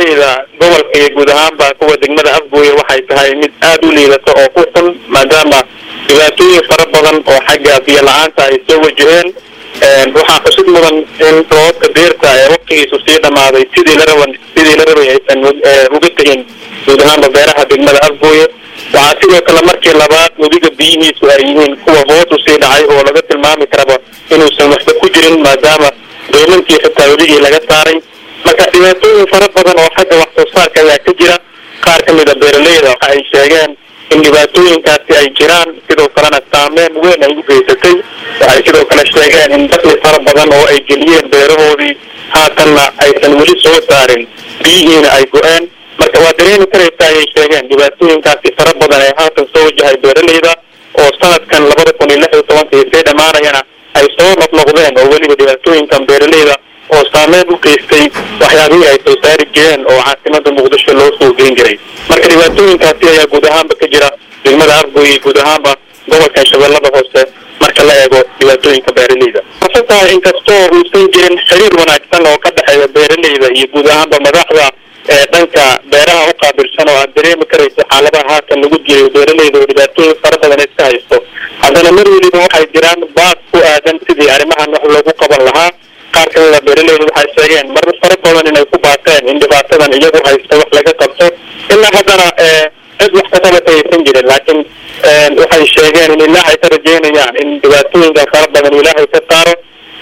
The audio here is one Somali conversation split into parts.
beeraleyda gobolka iyo guud ahaanba kuwa degmada Afgooye waxay tahay mid aad u liidato oo ku xun maadaama dhibaatooyin fara badan oo xagga biyo la'aanta ay soo wajaheen waxaa xusid mudan in roobka beerta ee waqtigiisu sii dhamaaday sidii la rabay aysan uga tegin guud ahaanba beeraha degmada Afgooye waxaa sidoo kale markii labaad webiga biyihiisu ay yihiin kuwa hoos u sii dhacay oo laga tilmaami karaba inuusan waxba ku jirin maadaama dowladkii xitaa webigii laga saaray marka dhibaatooyin fara badan oo xagga wax soo saarka ayaa ka jira qaar ka mid a beeraleyda waxa ay sheegeen in dhibaatooyinkaasi ay jiraan sidoo kalena saameyn weyn ay u geysatay waxay sidoo kale sheegeen in dakhli fara badan oo ay geliyeen beerahoodii haatanna aysan weli soo saarin biyihiina ay go-een marka waa dareemi karaysaa ayay sheegeen dhibaatooyinkaasi fara badan ee haatan soo wajahay beeraleyda oo sanadkan 2016 sii dhamaanayana ay soo noqnoqdeen oo weliba dhibaatooyinkan beeraleyda oo saameyn u geystay waxyaabihii ay soo saari jireen oo caasimada muqdisho loo soo geyn jiray marka dhibaatooyinkaasi ayaa guud ahaanba ka jira degmada Afgooye guud ahaanba gobolka Shabeellada Hoose marka la eego dhibaatooyinka beeraleyda sababtoo inkastoo uusan jirin xiriir wanaagsan oo ka dhaxeeya beeraleyda iyo guud ahaanba madaxda dhanka beeraha u qaabilsan oo aad dareemi karayso xaaladaha haatan lagu jiray beeraleyda oo dhibaatooyin fara badan iska haysto haddana mar weliba waxay jiraan baad ku aadan sidii arrimahan wax loogu qaban lahaa qaar ka mid a beeraleyda waxay sheegeen mar fara badan inay ku baateen in dhibaatadan iyagu haysta wax laga qabto ilaa haddana cid wax ka qabatay aysan jirin laakiin waxay sheegeen in ilaahay ka rajeynayaan in dhibaatooyinka fara badan ilaahay ka saaro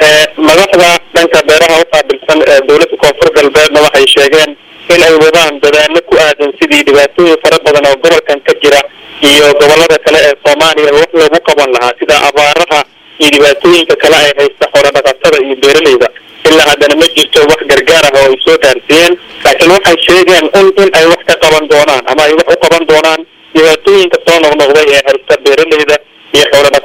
madaxda dhanka beeraha u qaabilsan dowladda koonfur galbeedna waxay sheegeen in ay wadaan dadaallo ku aadan sidii dhibaatooyin fara badan oo gobolkan ka jira iyo gobolada kale ee Soomaaliya wax loogu qaban lahaa sida abaaraha iyo dhibaatooyinka kale ay haysta xoolo dhaqatada iyo beeraleyda ilaa haddana ma jirto wax gargaar ah oo ay soo gaarsiiyeen laakiin waxay sheegeen in ay wax ka qaban doonaan ama ay wax u qaban doonaan dhibaatooyinka soo noqnoqday ee haysta beeraleyda iyo xoolo